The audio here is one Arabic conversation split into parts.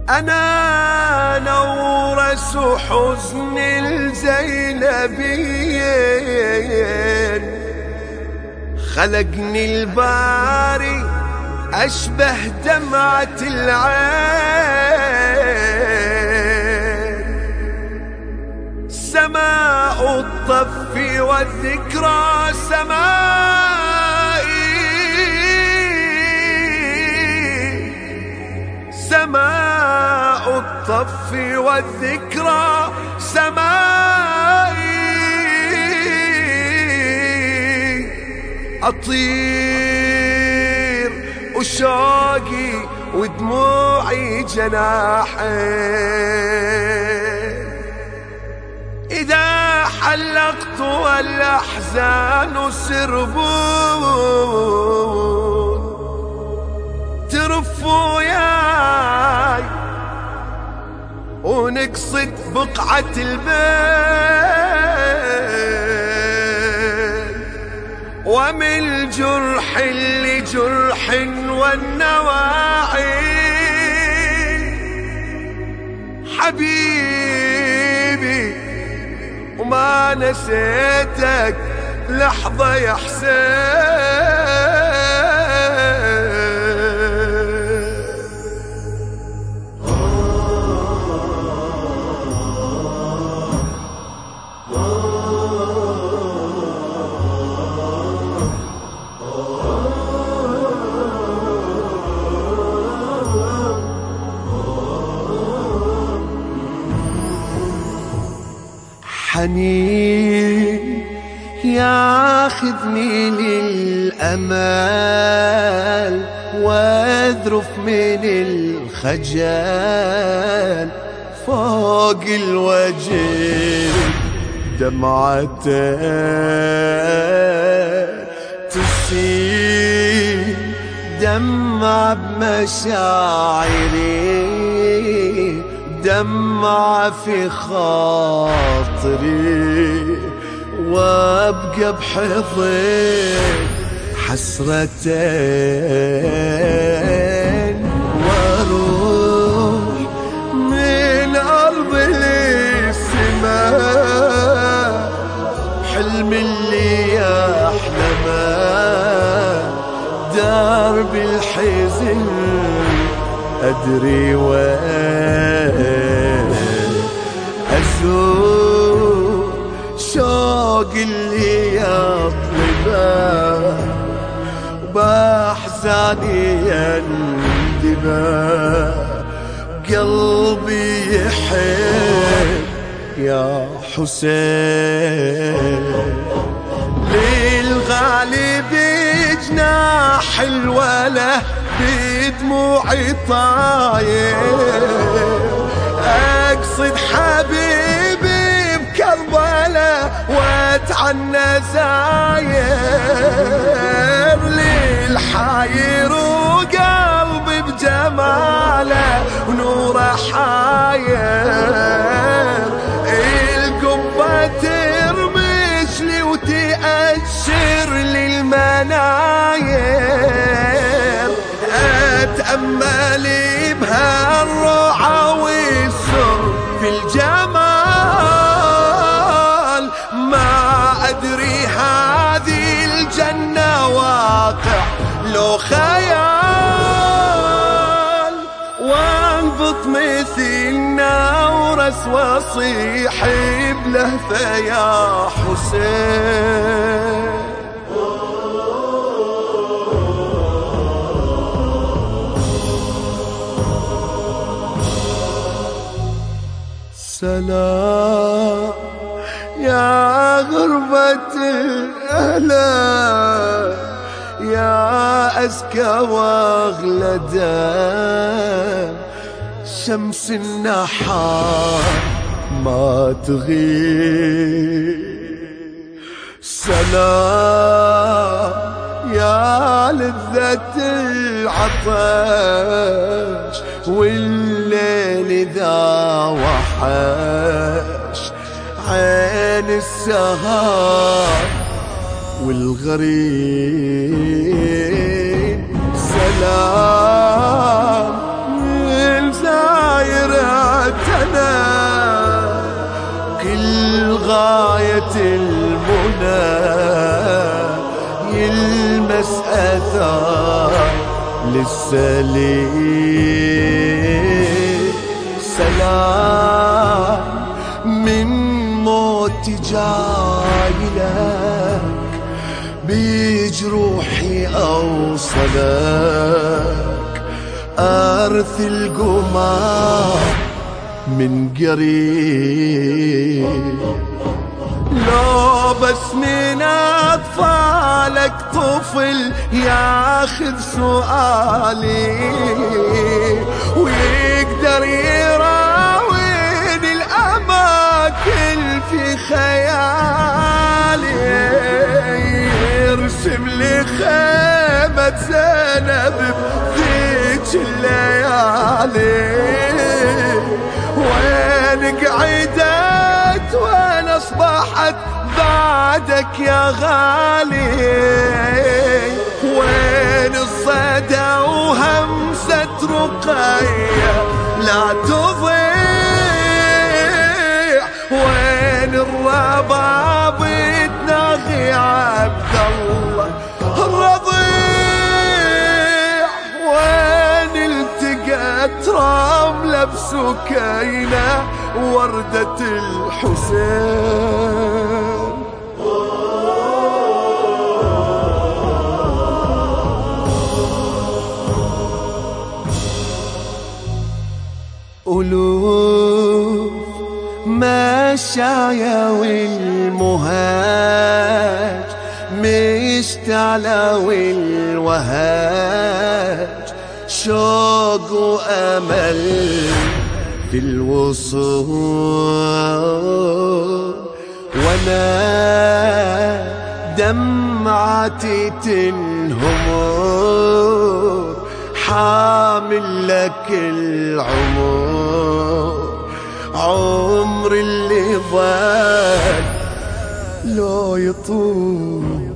أنا نورس حزن الزينبيين، خلقني الباري أشبه دمعة العين، سماء الطف والذكرى سمائي، سماء الطف والذكرى سمائي، أطير وشوقي ودموعي جناحين، إذا حلقت والأحزان سربون، ترف وياي ونقصد بقعة البيت، ومن الجرح لجرح والنواعي، حبيبي وما نسيتك لحظة يا حسين. حنين ياخذني للأمال، واذرف من الخجل فوق الوجه دمعتين، تسيل دمع بمشاعري، دمع في خاطري، وابقى بحضن حسرتين، واروح من أرض للسماء، حلم اللي يحلمه درب الحزن أدري وين أزور، شوق اللي يطلبه وبأحزاني يندبه، قلبي يحب يا حسين، للغالب جناح الوله بدموعي طاير، أقصد حبيبي بكربلاء واتعنى زاير، للحاير وقلبي بجماله ونوره حاير، القبة ترمش لي وتأشر للمناير، أتأملي بهالروعة والسر في الجمال، ما أدري هذه الجنة واقع لو خيال، وانبط مثل نورس واصيح بلهفة يا حسين. سلام يا غربة الأهل، يا أزكى وأغلى دم، شمس النحار ما تغيب، سلام يا لذة العطش، والليل إذا وحش عين السهر والغريب، سلام من زايد أثار لسه لي سلام من موت جاي لك بجروحي أوصلك أرث القمار من قريب. لو بس من أطفالك طفل ياخذ سؤالي ويقدر يراوين الأماكن في خيالي، يرسم لي خيمة زينب بذيك الليالي، وين قعدت وين أصبحت بعدك يا غالي، وين الصدى وهمسة رقية لا تضيع، وين الرباب تناغي عبد الله الرضيع، وين التقت رملة بسكينة وردة الحسين. ألوف مشايا والمهاج مشتعلة والوهاج، شوق وأمل في الوصول، وانا دمعتي تنهمر حامل لك العمر، عمر اللي ضل لو يطول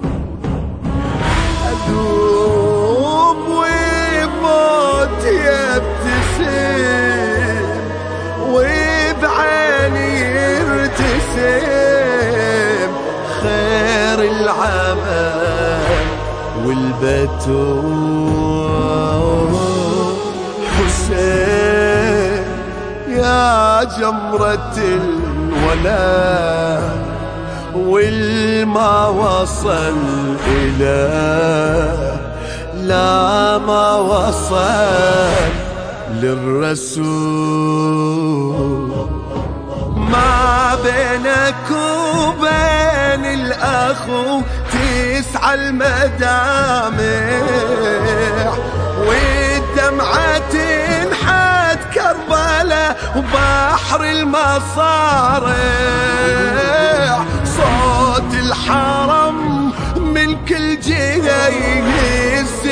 أدوب وبموت يبتسم وبعيني يرتسم خير العمل والبتول. حسين يا جمرة الولاء والما وصل إلى لا ما وصل للرسول، ما بينك وبين الأخو تسعى المدامع، والدمعة تنحت كربلاء وبحر المصارع، صوت الحرم من كل جهة يهز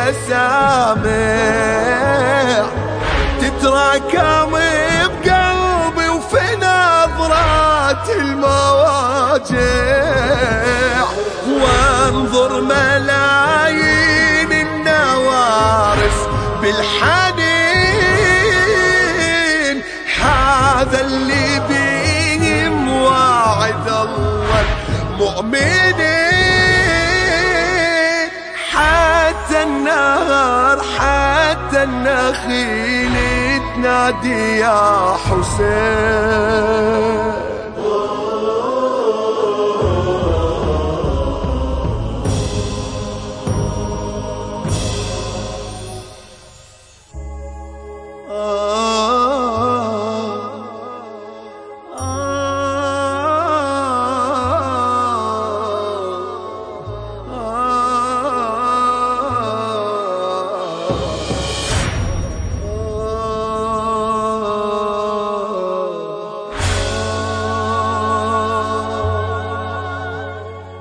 المسامع، تتراكم بقلبي وفي نظرات المواجع، وانظر ملايين النوارس بالحنين، هذا اللي بيهم واعد الله المؤمنين، حتى النهر حتى النخيل تنادي يا حسين.